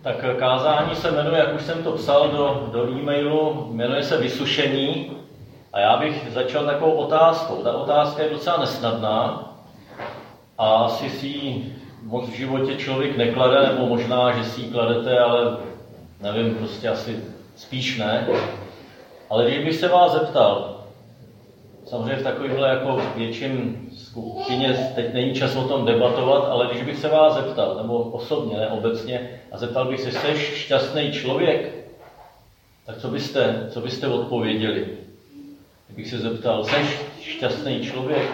Tak kázání se jmenuje, jak už jsem to psal do e-mailu, jmenuje se Vysušení. A já bych začal takovou otázkou. Ta otázka je docela nesnadná a asi si ji moc v životě člověk neklade, nebo možná, že si ji kladete, ale nevím, prostě asi spíš ne. Ale když bych se vás zeptal, samozřejmě v takovémhle jako větším skupině teď není čas o tom debatovat, ale když bych se vás zeptal, nebo osobně, ne obecně, a zeptal bych se, jsi šťastný člověk, tak co byste odpověděli? Kdybych se zeptal, jsi šťastný člověk?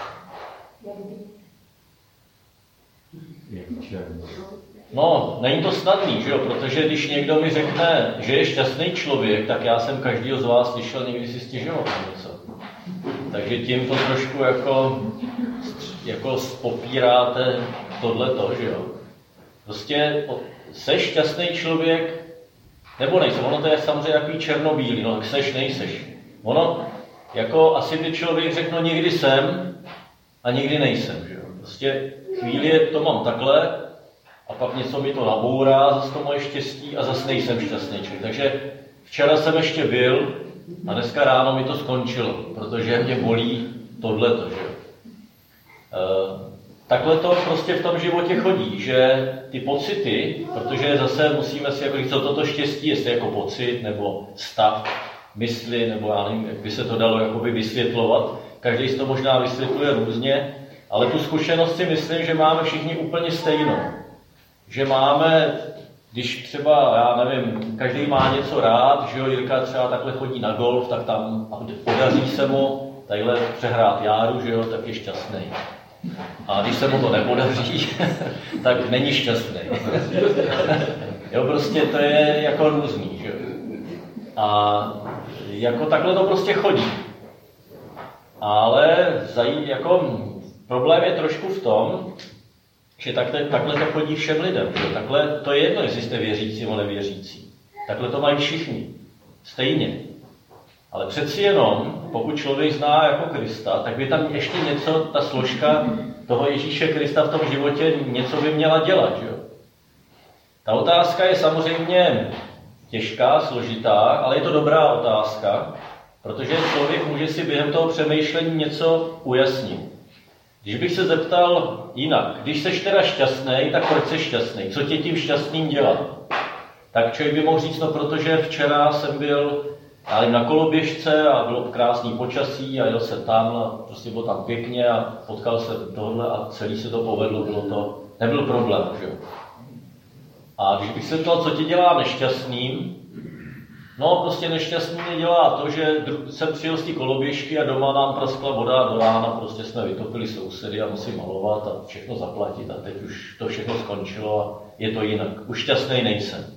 No, není to snadný, že jo? Protože když někdo mi řekne, že je šťastný člověk, tak já jsem každýho z vás slyšel někdy si stěžovat na něco. Takže tím to trošku jako popíráte tohleto, že jo? Prostě jsi šťastný člověk, nebo nejsem. Ono to je samozřejmě takový černobílý, no tak seš, nejseš. Ono, jako asi by člověk řekl, no někdy jsem a někdy nejsem, že jo? Prostě chvíli to mám takhle a pak něco mi to nabourá, zase to moje štěstí a zase nejsem šťastný člověk. Takže včera jsem ještě byl a dneska ráno mi to skončilo, protože mě bolí tohleto, že jo? Takhle to prostě v tom životě chodí, že ty pocity, protože zase musíme si jako říct, co toto štěstí, jestli jako pocit, nebo stav mysli, nebo já nevím, jak by se to dalo jakoby vysvětlovat. Každý si to možná vysvětluje různě, ale tu zkušenost si myslím, že máme všichni úplně stejnou. Že máme, když třeba, já nevím, každý má něco rád, že jo, Jirka třeba takhle chodí na golf, tak tam podaří se mu takhle přehrát járu, že jo, tak je šťastný. A když se mu to nepodaří, tak není šťastný. Jo, prostě to je jako různý, že jo. A jako takhle to prostě chodí. Ale jako problém je trošku v tom, že takhle to chodí všem lidem. Že? Takhle to je jedno, jestli jste věřící nebo nevěřící. Takhle to mají všichni. Stejně. Ale přeci jenom, pokud člověk zná jako Krista, tak by tam ještě něco, ta složka toho Ježíše Krista v tom životě něco by měla dělat. Že? Ta otázka je samozřejmě těžká, složitá, ale je to dobrá otázka, protože člověk může si během toho přemýšlení něco ujasnit. Když bych se zeptal jinak, když jsi teda šťastný, tak proč jsi šťastný? Co tě tím šťastným dělá? Tak člověk by mohl říct, no protože včera jsem byl na koloběžce a bylo krásný počasí a jel jsem tam a prostě bylo tam pěkně a potkal jsem tohle a celý se to povedlo, nebyl problém, že jo? A když bych se ptal, co tě dělá nešťastným, no prostě nešťastný mě dělá to, že jsem přijel z té koloběžky a doma nám praskla voda a do rána prostě jsme vytopili sousedy a musím malovat a všechno zaplatit a teď už to všechno skončilo a je to jinak. Už šťastný nejsem.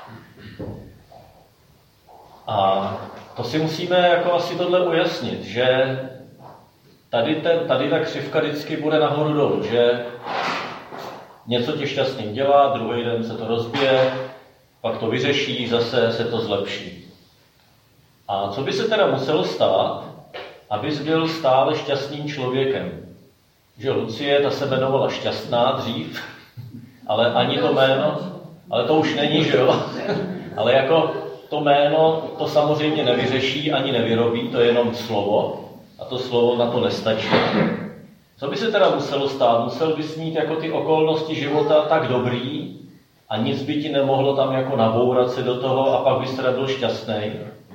A to si musíme jako asi tohle ujasnit, že tady ta křivka vždycky bude nahoru dolů, že něco tě šťastným dělá, druhý den se to rozbije, pak to vyřeší, zase se to zlepší. A co by se teda muselo stát, abys byl stále šťastným člověkem? Že Lucie, ta se jmenovala Šťastná dřív, ale ani to jméno, ale to už není, že jo? Ale jako to jméno to samozřejmě nevyřeší, ani nevyrobí, to je jenom slovo a to slovo na to nestačí. Co by se teda muselo stát? Musel bys mít jako ty okolnosti života tak dobrý a nic by ti nemohlo tam jako nabourat se do toho a pak bys teda byl šťastný.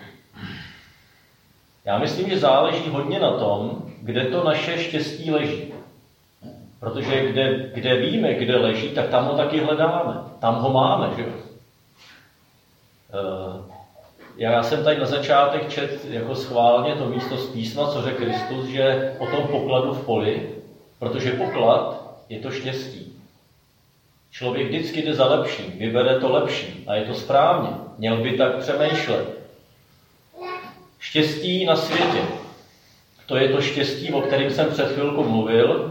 Já myslím, že záleží hodně na tom, kde to naše štěstí leží. Protože kde víme, kde leží, tak tam ho taky hledáme. Tam ho máme, že jo? Já jsem tady na začátek čet jako schválně to místo z písma, co řekl Kristus, že o tom pokladu v poli, protože poklad je to štěstí. Člověk vždycky jde za lepším, vybere to lepší a je to správně. Měl by tak přemýšlet. Štěstí na světě. To je to štěstí, o kterém jsem před chvilkou mluvil.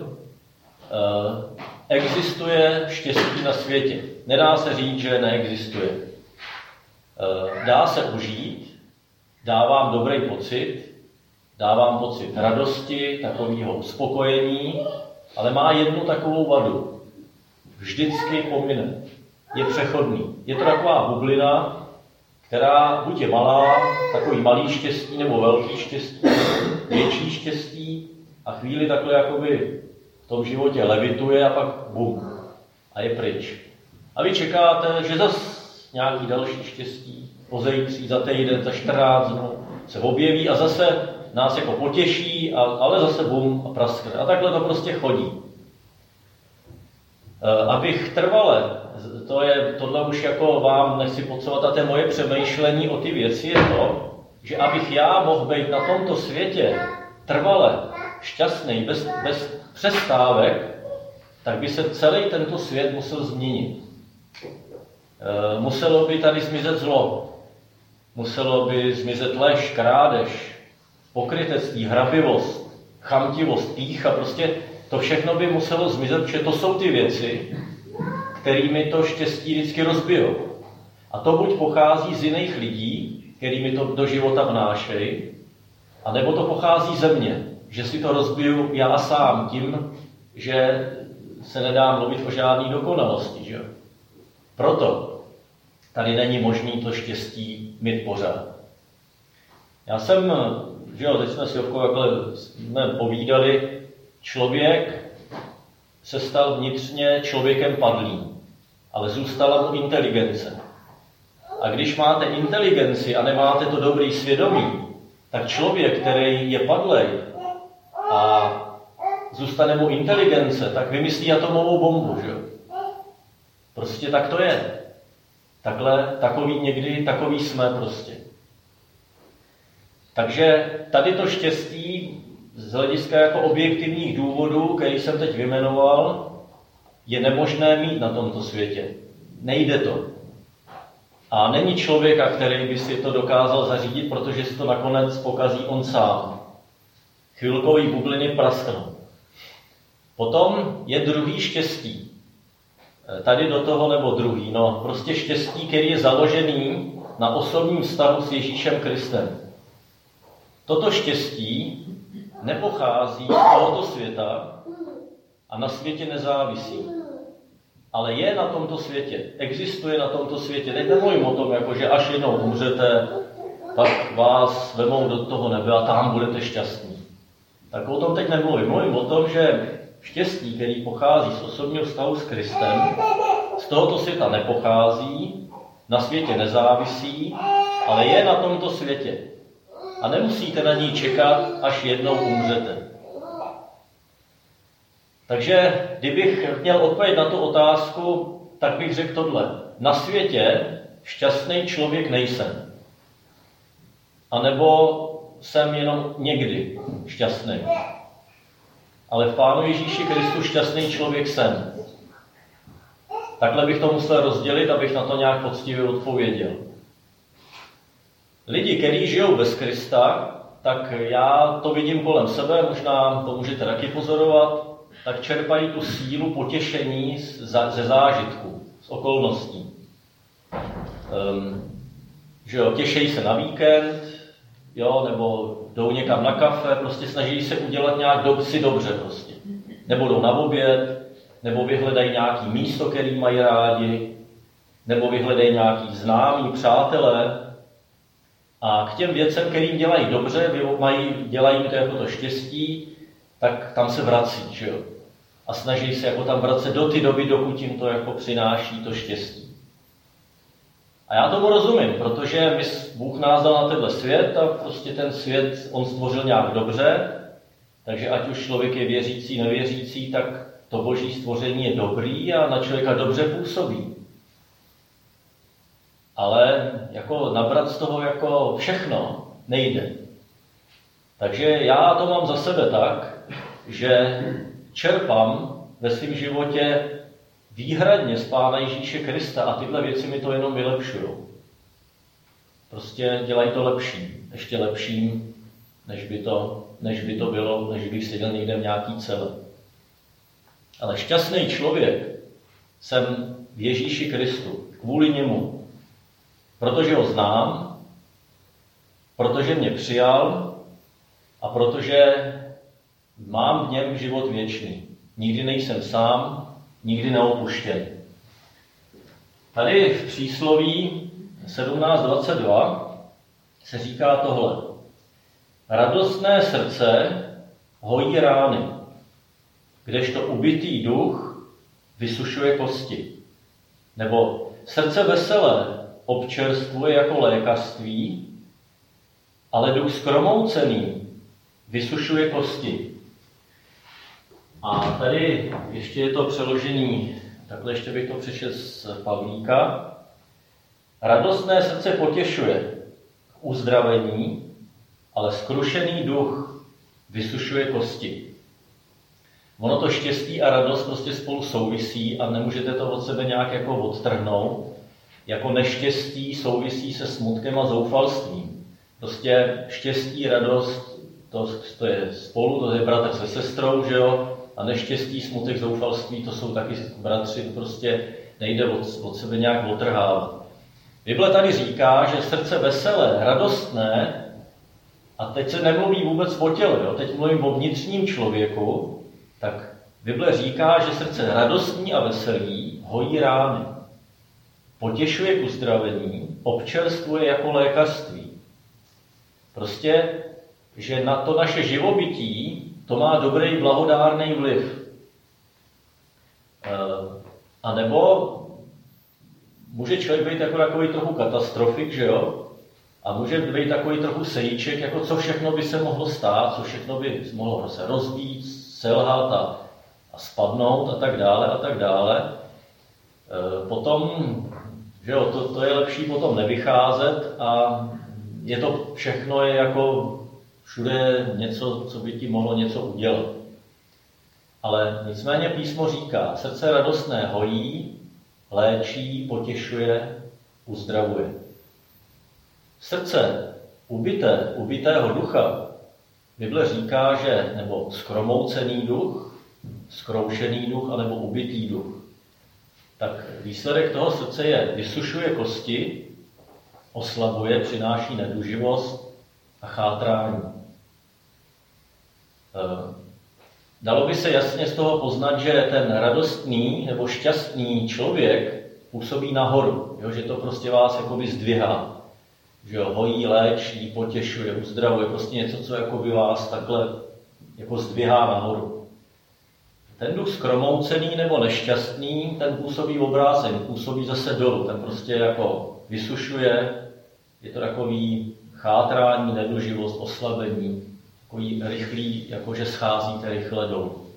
Existuje štěstí na světě. Nedá se říct, že neexistuje. Dá se užít, dávám dobrý pocit, dávám pocit radosti, takového uspokojení, ale má jednu takovou vadu. Vždycky pomine. je přechodný. Je to taková bublina, která buď je malá, takový malý štěstí, nebo velký štěstí, větší štěstí a chvíli takhle jakoby v tom životě levituje a pak bum a je pryč. A vy čekáte, že zase nějaký další štěstí pozejtří, za týden, za 14 dnů se objeví a zase nás jako potěší, ale zase bum a praskne. A takhle to prostě chodí. Abych trvale, tohle už jako vám nechci podsouvat, a to je moje přemýšlení o ty věci, je to, že abych já mohl být na tomto světě trvale šťastný, bez přestávek, tak by se celý tento svět musel změnit. Muselo by tady zmizet zlo, muselo by zmizet lež, krádež, pokrytectví, hrabivost, chamtivost, pýcha, prostě to všechno by muselo zmizet, protože to jsou ty věci, kterými to štěstí vždycky rozbijou. A to buď pochází z jiných lidí, kterými to do života vnášejí, anebo to pochází ze mě, že si to rozbiju já sám tím, že se nedá mluvit o žádné dokonalosti. Že? Proto tady není možné to štěstí mít pořád. Já jsem, že jo, teď jsme si povídali, člověk se stal vnitřně člověkem padlým, ale zůstala mu inteligence. A když máte inteligenci a nemáte to dobrý svědomí, tak člověk, který je padlej a zůstane mu inteligence, tak vymyslí atomovou bombu, že jo? Prostě tak to je. Takový jsme prostě. Takže tady to štěstí z hlediska jako objektivních důvodů, který jsem teď vyjmenoval, je nemožné mít na tomto světě. Nejde to. A není člověka, který by si to dokázal zařídit, protože si to nakonec pokazí on sám. Chvilkový bubliny prasknou. Potom je druhý štěstí. Tady do toho nebo druhý. No, prostě štěstí, který je založený na osobním vztahu s Ježíšem Kristem. Toto štěstí nepochází z tohoto světa a na světě nezávisí. Ale je na tomto světě, existuje na tomto světě. Teď nemluvím o tom, jako, že až jednou umřete, tak vás vemou do toho nebe a tam budete šťastní. Tak o tom teď nemluvím. Mluvím o tom, že štěstí, který pochází z osobního vztahu s Kristem, z tohoto světa nepochází, na světě nezávisí, ale je na tomto světě. A nemusíte na ní čekat, až jednou umřete. Takže kdybych měl odpovědět na tu otázku, tak bych řekl tohle. Na světě šťastný člověk nejsem. A nebo jsem jenom někdy šťastný. Ale v Pánu Ježíši Kristu šťastný člověk jsem. Takhle bych to musel rozdělit, abych na to nějak poctivě odpověděl. Lidi, kteří žijou bez Krista, tak já to vidím kolem sebe, možná to můžete taky pozorovat, tak čerpají tu sílu potěšení ze zážitků, z okolností. Že jo, těšejí se na víkend, jo, nebo jdou někam na kafe, prostě snaží se udělat nějak si dobře prostě. Nebo jdou na oběd, nebo vyhledají nějaký místo, který mají rádi, nebo vyhledají nějaký známí, přátelé. A k těm věcem, kterým dělají dobře, dělají to jako to štěstí, tak tam se vrací, že jo. A snaží se jako tam vracet do té doby, dokud jim to jako přináší to štěstí. A já tomu rozumím, protože Bůh nás dal na tenhle svět a prostě ten svět on stvořil nějak dobře, takže ať už člověk je věřící, nevěřící, tak to boží stvoření je dobrý a na člověka dobře působí. Ale jako nabrat z toho jako všechno nejde. Takže já to mám za sebe tak, že čerpám ve svém životě výhradně z Pána Ježíše Krista a tyhle věci mi to jenom vylepšují. Prostě dělají to lepším, ještě lepším, než by to bylo, než bych seděl někde v nějaký cele. Ale šťastný člověk jsem v Ježíši Kristu, kvůli němu. Protože ho znám, protože mě přijal a protože mám v něm život věčný. Nikdy nejsem sám, nikdy neopuštěn. Tady v přísloví 17:22 se říká tohle. Radostné srdce hojí rány, kdežto ubitý duch vysušuje kosti. Nebo srdce veselé občerstvuje jako lékařství, ale duch skromoucený vysušuje kosti. A tady ještě je to přeložení, takhle ještě bych to přečetl z Pavlíka. Radostné srdce potěšuje k uzdravení, ale skrušený duch vysušuje kosti. Ono to štěstí a radost prostě spolu souvisí a nemůžete to od sebe nějak jako odtrhnout. Jako neštěstí souvisí se smutkem a zoufalstvím. Prostě štěstí, radost, to je spolu, to je bratr se sestrou, že jo? A neštěstí, smutek, zoufalství, to jsou taky bratři, prostě nejde od sebe nějak otrhávat. Bible tady říká, že srdce veselé, radostné, a teď se nemluví vůbec o těle, jo? Teď mluvím o vnitřním člověku, tak Bible říká, že srdce radostný a veselý hojí rány, potěšuje k uzdravení, občerstvuje jako lékařství. Prostě, že na to naše živobytí to má dobrý blahodárný vliv. A nebo může člověk být jako takový trochu katastrofik, že jo? A může být takový trochu sejíček, jako co všechno by se mohlo stát, co všechno by mohlo se rozbít, selhat a spadnout a tak dále a tak dále. Potom, že jo, to je lepší potom nevycházet a je to všechno je jako všude něco, co by ti mohlo něco udělat. Ale nicméně písmo říká, srdce radostné hojí, léčí, potěšuje, uzdravuje. Srdce ubitého ducha, Bible říká, že nebo skromoucený duch, zkroušený duch, anebo ubitý duch. Tak výsledek toho srdce je, vysušuje kosti, oslabuje, přináší neduživost a chátrání. Dalo by se jasně z toho poznat, že ten radostný nebo šťastný člověk působí nahoru, jo? Že to prostě vás jakoby zdvihá. Že jo? Hojí, léčí, potěšuje, uzdravuje, prostě něco, co jakoby vás takhle jako zdvihá nahoru. Ten duch skromoucený nebo nešťastný, ten působí obráceně, působí zase dolů, ten prostě jako vysušuje, je to takový chátrání, neduživost, oslabení, takový rychlý, jakože scházíte rychle dolů.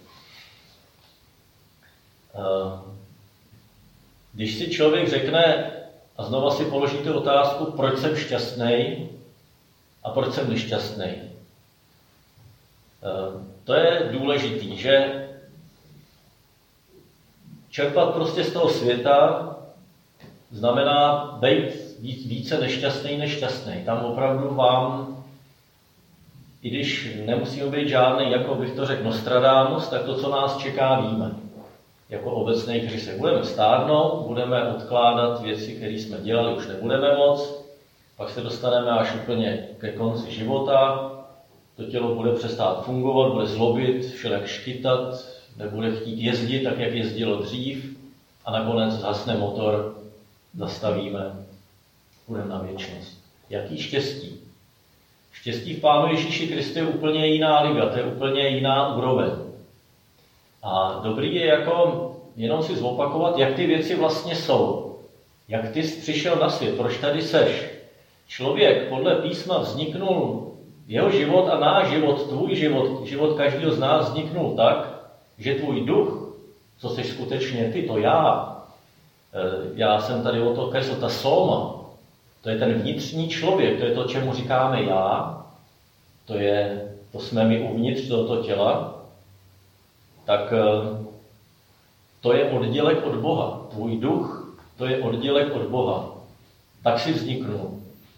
Když si člověk řekne, a znova si položíte otázku, proč jsem šťastný a proč jsem nešťastný. To je důležitý, že čerpat prostě z toho světa znamená být více nešťastný než šťastný. Tam opravdu vám, i když nemusíme být žádný, jako bych to řekl, Nostradamus, tak to, co nás čeká, víme. Jako obecný krysek. Budeme stárnout, budeme odkládat věci, které jsme dělali, už nebudeme moc, pak se dostaneme až úplně ke konci života, to tělo bude přestát fungovat, bude zlobit, všelijak škytat, nebude chtít jezdit tak, jak jezdilo dřív a nakonec zhasne motor, zastavíme, budeme na věčnost. Jaký štěstí? Štěstí v Pánu Ježíši Kristu je úplně jiná liga, to je úplně jiná úroveň. A dobrý je jako jenom si zopakovat, jak ty věci vlastně jsou. Jak ty jsi přišel na svět, proč tady seš. Člověk podle písma vzniknul, jeho život a náš život, tvůj život, život každého z nás vzniknul tak, že tvůj duch, co jsi skutečně ty, to já jsem tady o to kresl, ta soma, to je ten vnitřní člověk, to je to, čemu říkáme já, to jsme my uvnitř tohoto těla, tak to je oddělek od Boha. Tvůj duch, to je oddělek od Boha. Tak si vzniknul.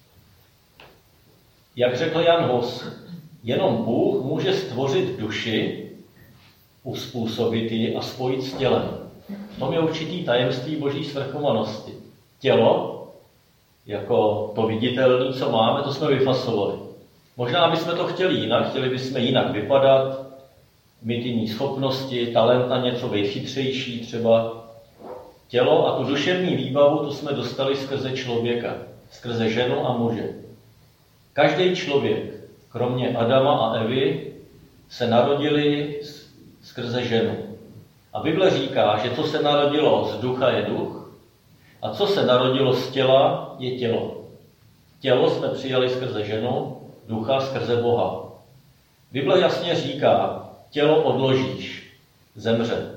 Jak řekl Jan Hus, jenom Bůh může stvořit duši, uspůsobit ji a spojit s tělem. V tom je určitý tajemství Boží svrchovanosti. Tělo, jako to viditelné, co máme, to jsme vyfasovali. Možná bychom to chtěli jinak, chtěli bychom jinak vypadat, mít jiné schopnosti, talent na něco, být chytřejší třeba. Tělo a tu duševní výbavu tu jsme dostali skrze člověka, skrze ženu a muže. Každý člověk, kromě Adama a Evy, se narodili skrze ženu. A Bible říká, že co se narodilo z ducha je duch a co se narodilo z těla je tělo. Tělo jsme přijali skrze ženu, ducha skrze Boha. Bible jasně říká, tělo odložíš, zemře.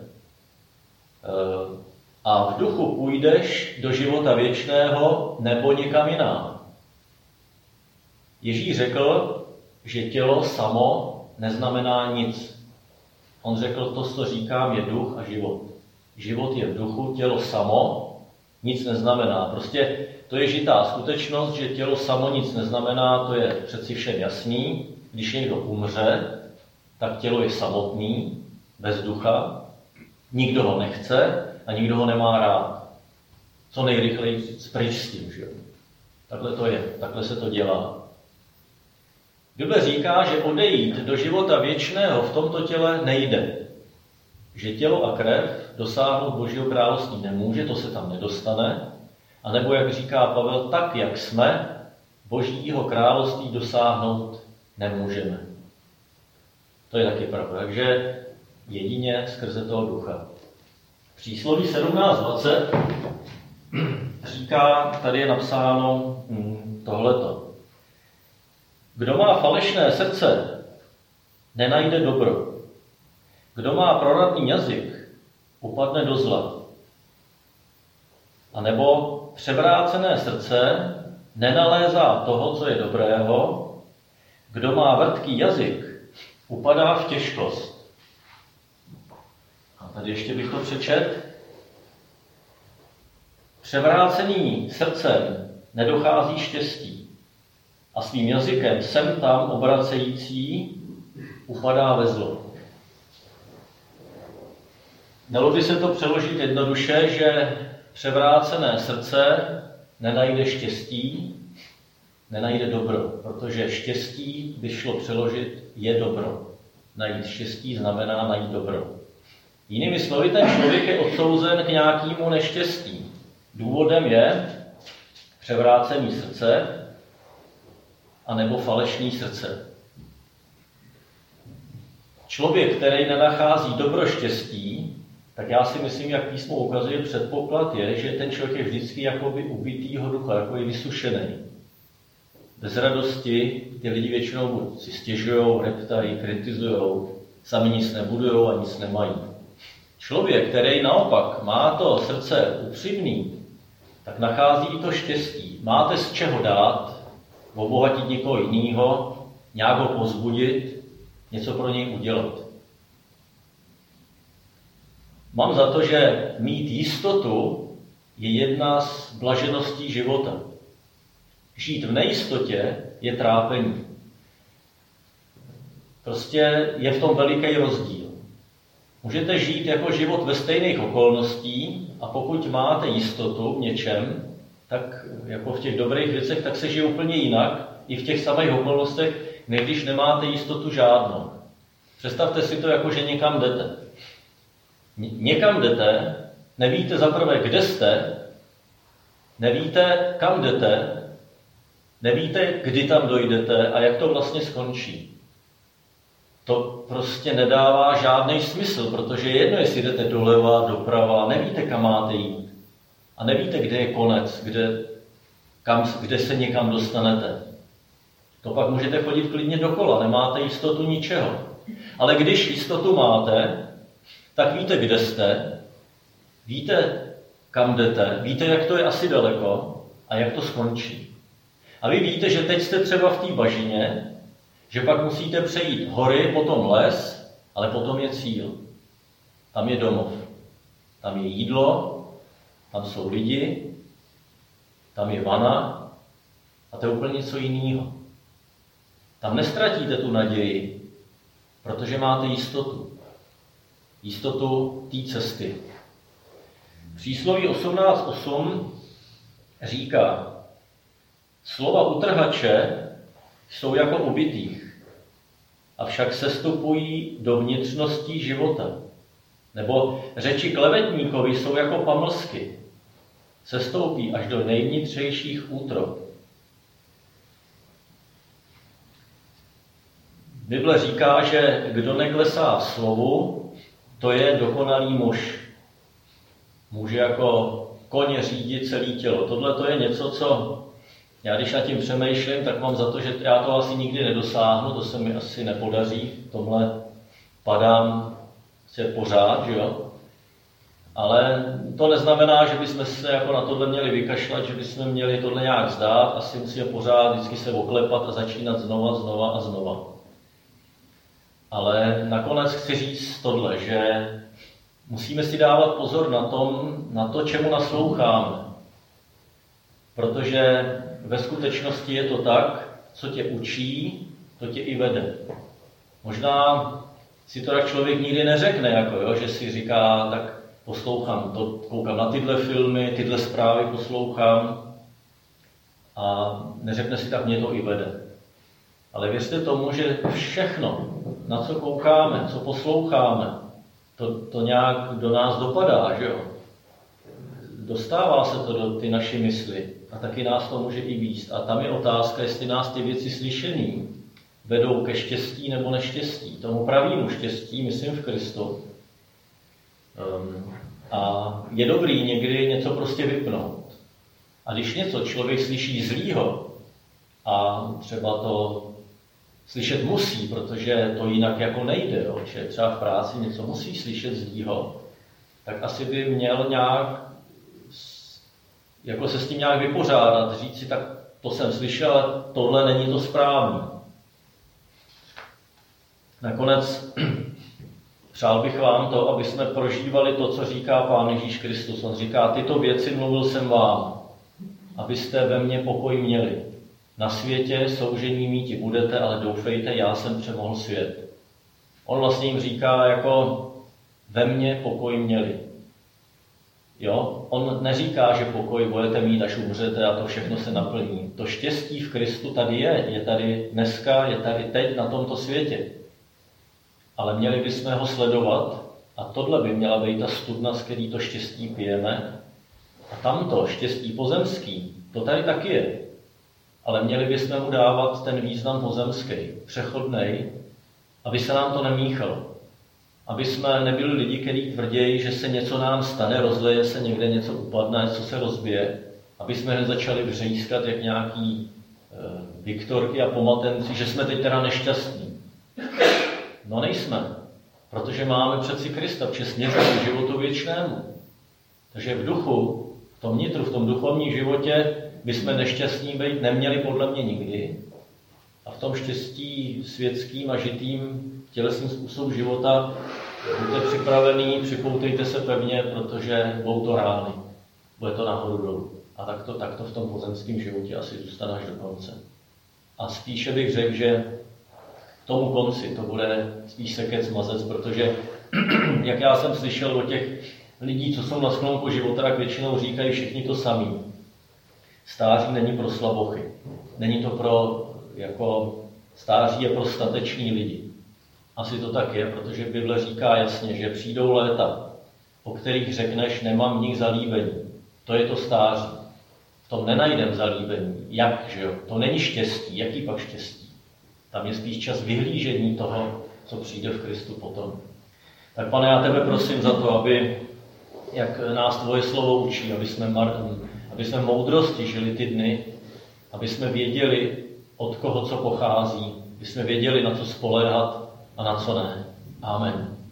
A v duchu půjdeš do života věčného nebo někam jinam. Ježíš řekl, že tělo samo neznamená nic. On řekl, to, co říkám, je duch a život. Život je v duchu, tělo samo nic neznamená. Prostě to je žitá skutečnost, že tělo samo nic neznamená, to je přeci všem jasný. Když někdo umře, tak tělo je samotný, bez ducha, nikdo ho nechce a nikdo ho nemá rád. Co nejrychleji pryč s tím, že? Takhle to je, takhle se to dělá. Bible říká, že odejít do života věčného v tomto těle nejde. Že tělo a krev dosáhnout Božího království nemůže, to se tam nedostane. A nebo, jak říká Pavel, tak, jak jsme, Božího království dosáhnout nemůžeme. To je taky pravda. Takže jedině skrze toho ducha. Přísloví 17:20 říká, tady je napsáno tohleto. Kdo má falešné srdce, nenajde dobro. Kdo má proradný jazyk, upadne do zla. A nebo převrácené srdce nenalézá toho, co je dobrého. Kdo má vrtký jazyk, upadá v těžkost. A tady ještě bych to přečet. Převrácený srdcem nedochází štěstí. A svým jazykem sem tam obracející upadá ve zlo. Dalo by se to přeložit jednoduše, že převrácené srdce nenajde štěstí, nenajde dobro, protože štěstí by šlo přeložit je dobro. Najít štěstí znamená najít dobro. Jinými slovy, ten člověk je odsouzen k nějakému neštěstí. Důvodem je převrácené srdce anebo falešné srdce. Člověk, který nenachází dobro štěstí, tak já si myslím, jak písmo ukazuje, předpoklad je, že ten člověk je vždycky jakoby ubitýho ducha, jako je vysušený. Bez radosti ty lidi většinou buď si stěžujou, reptají, kritizujou, sami nic nebudujou a nic nemají. Člověk, který naopak má to srdce upřímný, tak nachází i to štěstí. Máte z čeho dát, obohatit někoho jiného, nějak ho povzbudit, něco pro něj udělat. Mám za to, že mít jistotu je jedna z blažeností života. Žít v nejistotě je trápení. Prostě je v tom veliký rozdíl. Můžete žít jako život ve stejných okolností a pokud máte jistotu v něčem, tak jako v těch dobrých věcech, tak se žije úplně jinak, i v těch samých okolnostech, než když nemáte jistotu žádnou. Představte si to jako, že někam jdete. Někam jdete, nevíte zaprvé, kde jste, nevíte, kam jdete, nevíte, kdy tam dojdete a jak to vlastně skončí. To prostě nedává žádný smysl, protože je jedno, jestli jdete doleva, doprava, nevíte, kam máte jít. A nevíte, kde je konec, kde se někam dostanete. To pak můžete chodit klidně dokola, nemáte jistotu ničeho. Ale když jistotu máte, tak víte, kde jste, víte, kam jdete, víte, jak to je asi daleko a jak to skončí. A vy víte, že teď jste třeba v té bažině, že pak musíte přejít hory, potom les, ale potom je cíl. Tam je domov, tam je jídlo, tam jsou lidi, tam je vana a to je úplně něco jiného. Tam nestratíte tu naději, protože máte jistotu. Jistotu té cesty. Přísloví 18:8 říká, slova utrhače jsou jako ubitých, avšak sestupují do vnitřností života. Nebo řeči klevetníkovi jsou jako pamlsky, sestoupí až do nejvnitřejších útrob. Bible říká, že kdo neklesá v slovu, to je dokonalý muž. Může jako koně řídit celé tělo. Tohle to je něco, co já když nad tím přemýšlím, tak mám za to, že já to asi nikdy nedosáhnu, to se mi asi nepodaří. V tomhle padám pořád, že jo? Ale to neznamená, že bychom se jako na tohle měli vykašlat, že bychom měli tohle nějak zdát a si musíme pořád vždycky se oklepat a začínat znova. Ale nakonec chci říct tohle, že musíme si dávat pozor na to, čemu nasloucháme. Protože ve skutečnosti je to tak, co tě učí, to tě i vede. Možná si to tak člověk nikdy neřekne, jako jo, že si říká, tak poslouchám to, koukám na tyhle filmy, tyhle zprávy poslouchám a neřekne si, tak mě to i vede. Ale věřte tomu, že všechno, na co koukáme, co posloucháme, to nějak do nás dopadá, že jo? Dostává se to do ty naší mysli a taky nás to může i víct. A tam je otázka, jestli nás ty věci slyšený vedou ke štěstí nebo neštěstí. Tomu pravému štěstí, myslím v Kristu. A je dobrý někdy něco prostě vypnout. A když něco člověk slyší zlýho a třeba to slyšet musí, protože to jinak jako nejde, jo? Že třeba v práci něco musí slyšet zlýho, tak asi by měl nějak jako se s tím nějak vypořádat, říct si, tak to jsem slyšel, ale tohle není to správný. Nakonec přál bych vám to, aby jsme prožívali to, co říká Pán Ježíš Kristus. On říká, tyto věci mluvil jsem vám, abyste ve mně pokoj měli. Na světě soužení míti budete, ale doufejte, já jsem přemohl svět. On vlastně jim říká, jako ve mně pokoj měli. Jo? On neříká, že pokoj budete mít, až umřete a to všechno se naplní. To štěstí v Kristu tady je tady dneska, je tady teď na tomto světě. Ale měli bychom ho sledovat a tohle by měla být ta studna, z který to štěstí pijeme. A tamto štěstí pozemský, to tady taky je. Ale měli bychom mu dávat ten význam pozemský, přechodnej, aby se nám to nemíchalo. Aby jsme nebyli lidi, kteří tvrdí, že se něco nám stane, rozleje se někde, něco upadne, něco se rozbije. Aby jsme nezačali vřejskat jak nějaký viktorky a pomatenci, že jsme teď teda nešťastní. No nejsme, protože máme přeci Krista, přesně k životu věčnému. Takže v duchu, v tom nitru, v tom duchovním životě bychom nešťastní být neměli podle mě nikdy. A v tom štěstí světským a žitým tělesným způsobu života buďte připravený, připoutejte se pevně, protože budou to rány. Bude to nahoru dolů. A tak to v tom pozemském životě asi zůstane až do konce. A spíše bych řekl, že k tomu konci to bude spíš sekec mazec, protože jak já jsem slyšel od těch lidí, co jsou na sklonku života, tak většinou říkají všichni to samý. Stáří není pro slabochy. Není to pro, jako stáří je pro stateční lidi. Asi to tak je, protože Bible říká jasně, že přijdou léta, o kterých řekneš, nemám v nich zalíbení. To je to stáří. V tom nenajdem zalíbení. Jak, že jo? To není štěstí. Jaký pak štěstí? Tam je spíš čas vyhlížení toho, co přijde v Kristu potom. Tak Pane, já tebe prosím za to, aby, jak nás tvoje slovo učí, aby jsme moudrosti žili ty dny, aby jsme věděli, od koho co pochází, aby jsme věděli, na co spoléhat a na co ne. Amen.